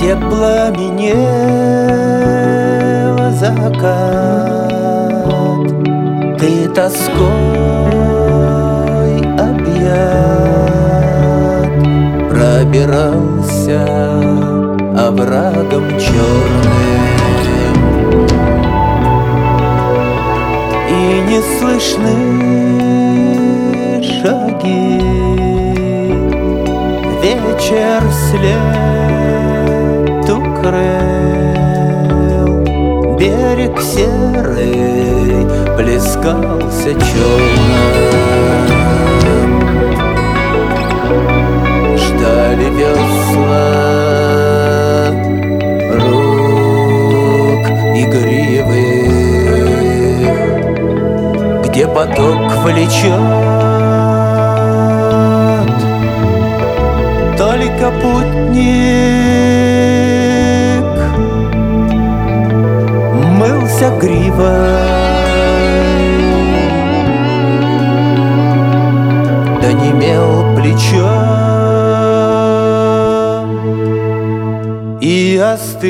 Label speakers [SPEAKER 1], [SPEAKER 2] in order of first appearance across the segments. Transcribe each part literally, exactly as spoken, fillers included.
[SPEAKER 1] где пламенел закат, ты тоской объят, пробирался оврагом черным, и не слышны шаги. Вечер след укрыл, берег серый плескался черным. Ждали весла рук игривых, где поток влечет, только путник мылся гривой, да немел плечо, и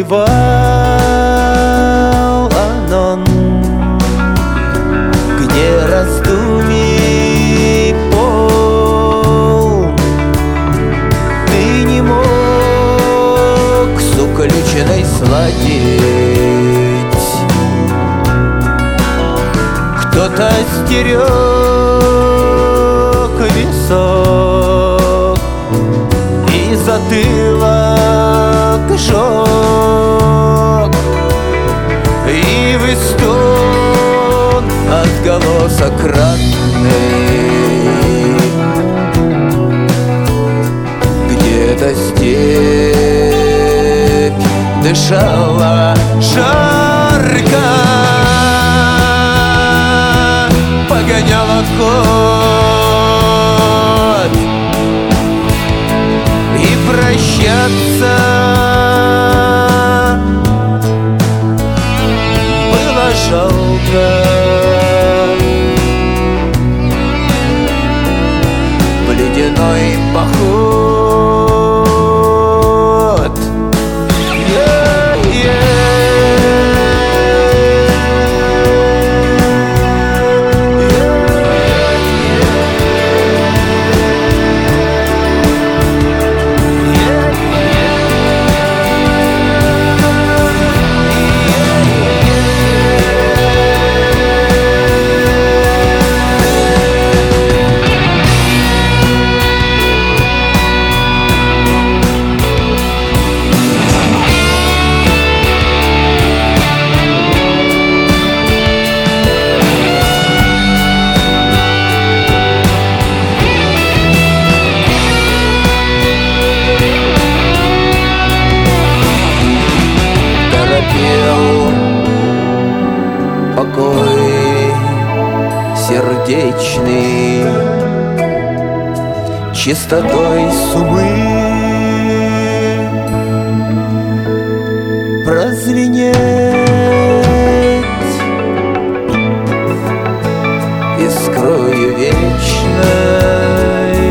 [SPEAKER 1] остывал оно, где раздумий пол. Ты не мог с уключенной сладить, кто-то стерег висок и затылок жег, и в стон отголосок ратный, где-то степь дышала жарко, погоняла ход, и прощаться было жалко. В ледяной поход, покой сердечный, чистотой сумы прозвенеть искрою вечной,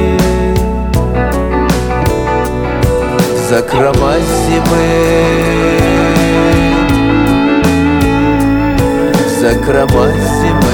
[SPEAKER 1] закрома зимы, закрома зимы.